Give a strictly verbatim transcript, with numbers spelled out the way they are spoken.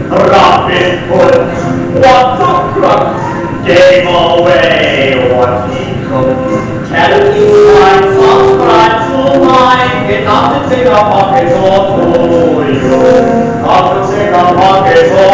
Robin Hood, what the crux, gave away what he could. Tell you my subscribe to mine, get up to take a pocket or two, you. Up to take a pocket or